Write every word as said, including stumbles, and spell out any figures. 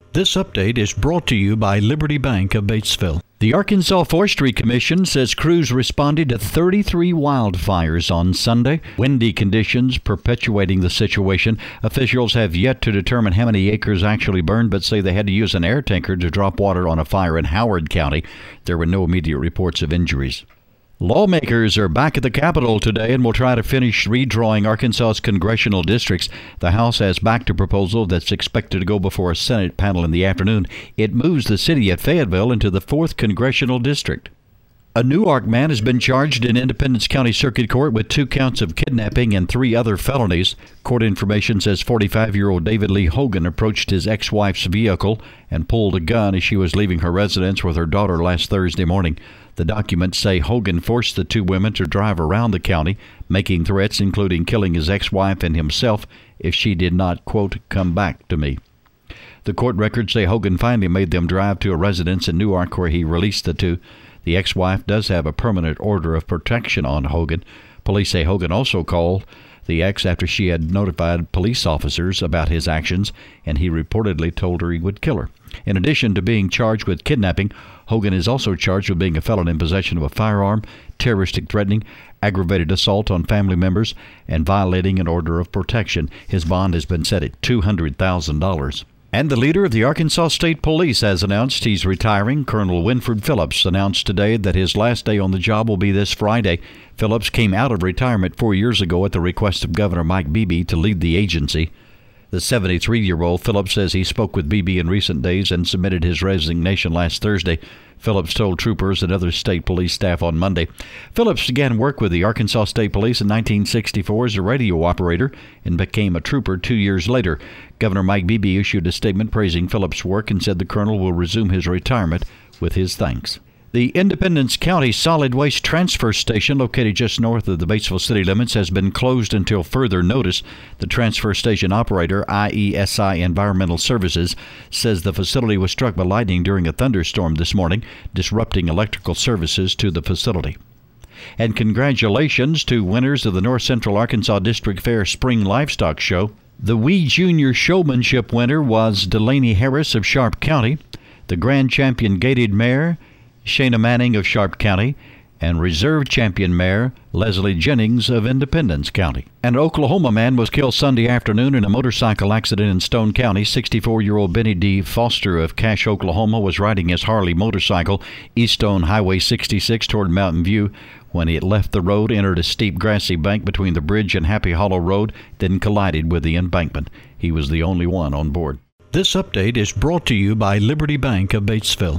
This update is brought to you by Liberty Bank of Batesville. The Arkansas Forestry Commission says crews responded to thirty-three wildfires on Sunday. Windy conditions perpetuating the situation. Officials have yet to determine how many acres actually burned, but say they had to use an air tanker to drop water on a fire in Howard County. There were no immediate reports of injuries. Lawmakers are back at the Capitol today and will try to finish redrawing Arkansas's congressional districts. The House has backed a proposal that's expected to go before a Senate panel in the afternoon. It moves the city of Fayetteville into the fourth Congressional District. A Newark man has been charged in Independence County Circuit Court with two counts of kidnapping and three other felonies. Court information says forty-five-year-old David Lee Hogan approached his ex-wife's vehicle and pulled a gun as she was leaving her residence with her daughter last Thursday morning. The documents say Hogan forced the two women to drive around the county, making threats including killing his ex-wife and himself if she did not, quote, come back to me. The court records say Hogan finally made them drive to a residence in Newark where he released the two. The ex-wife does have a permanent order of protection on Hogan. Police say Hogan also called the ex after she had notified police officers about his actions, and he reportedly told her he would kill her. In addition to being charged with kidnapping, Hogan is also charged with being a felon in possession of a firearm, terroristic threatening, aggravated assault on family members, and violating an order of protection. His bond has been set at two hundred thousand dollars. And the leader of the Arkansas State Police has announced he's retiring. Colonel Winfred Phillips announced today that his last day on the job will be this Friday. Phillips came out of retirement four years ago at the request of Governor Mike Beebe to lead the agency. The seventy-three-year-old Phillips says he spoke with Beebe in recent days and submitted his resignation last Thursday. Phillips told troopers and other state police staff on Monday. Phillips began work with the Arkansas State Police in nineteen sixty-four as a radio operator and became a trooper two years later. Governor Mike Beebe issued a statement praising Phillips' work and said the colonel will resume his retirement with his thanks. The Independence County Solid Waste Transfer Station, located just north of the Batesville city limits, has been closed until further notice. The transfer station operator, I E S I Environmental Services, says the facility was struck by lightning during a thunderstorm this morning, disrupting electrical services to the facility. And congratulations to winners of the North Central Arkansas District Fair Spring Livestock Show. The Wee Junior Showmanship winner was Delaney Harris of Sharp County. The grand champion gaited mare, Shayna Manning of Sharp County, and reserve champion mare Leslie Jennings of Independence County. An Oklahoma man was killed Sunday afternoon in a motorcycle accident in Stone County. sixty-four-year-old Benny D. Foster of Cache, Oklahoma, was riding his Harley motorcycle east on Highway sixty-six toward Mountain View when it left the road, entered a steep grassy bank between the bridge and Happy Hollow Road, then collided with the embankment. He was the only one on board. This update is brought to you by Liberty Bank of Batesville.